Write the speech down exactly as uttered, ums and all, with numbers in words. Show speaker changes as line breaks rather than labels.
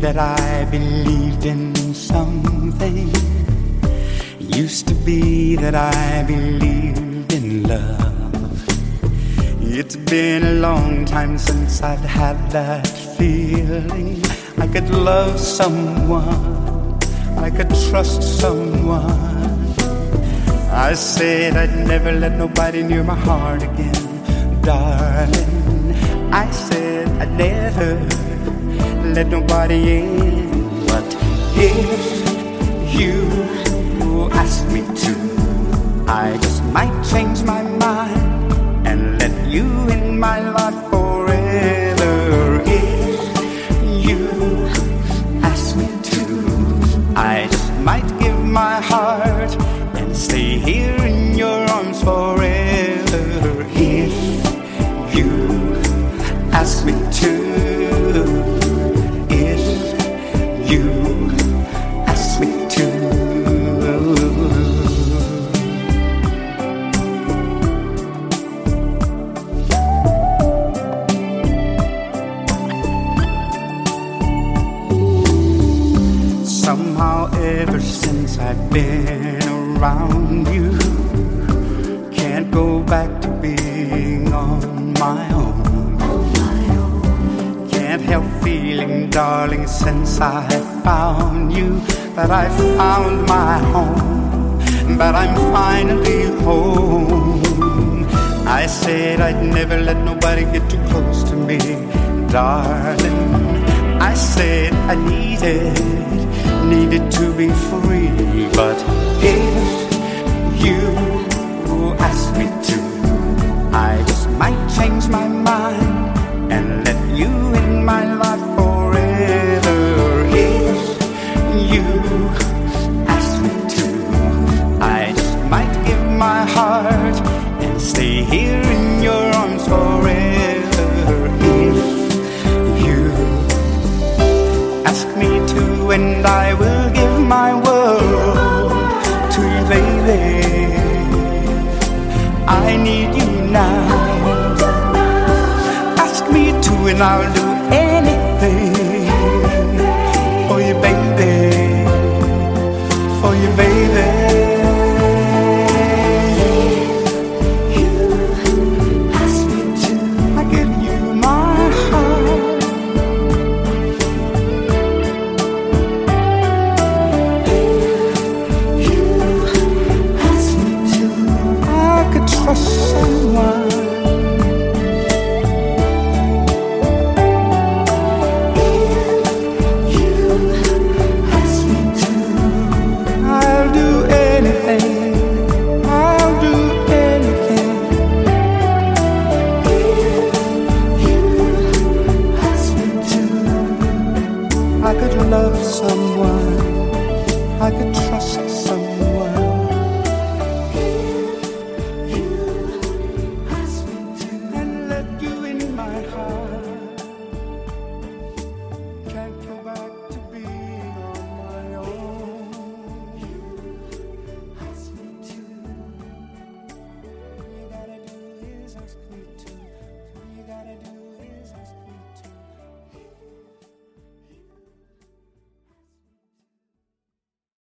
that I believed in something. Used to be that I believed in love. It's been a long time since I've had that feeling. I could love someone, I could trust someone. I said I'd never let nobody near my heart again, darling. I said I'd never let nobody in. But if you ask me to, I just might change my mind and let you in my life forever. If you ask me to, I just might give my heart and stay here in your arms forever. If you ask me to, if you ask me to. Somehow ever since I've been around you, can't go back to being on my own. Can't help feeling, darling, since I found you, that I found my home, that I'm finally home. I said I'd never let nobody get too close to me, darling. I said I needed, needed to be free. But if you ask me to, I just might change my mind and let you in my life forever. If you ask me to, I just might give my heart and stay here in your arms forever. If you ask me to, and I will give my world to you, baby. I need you now. Ask me to, and I'll do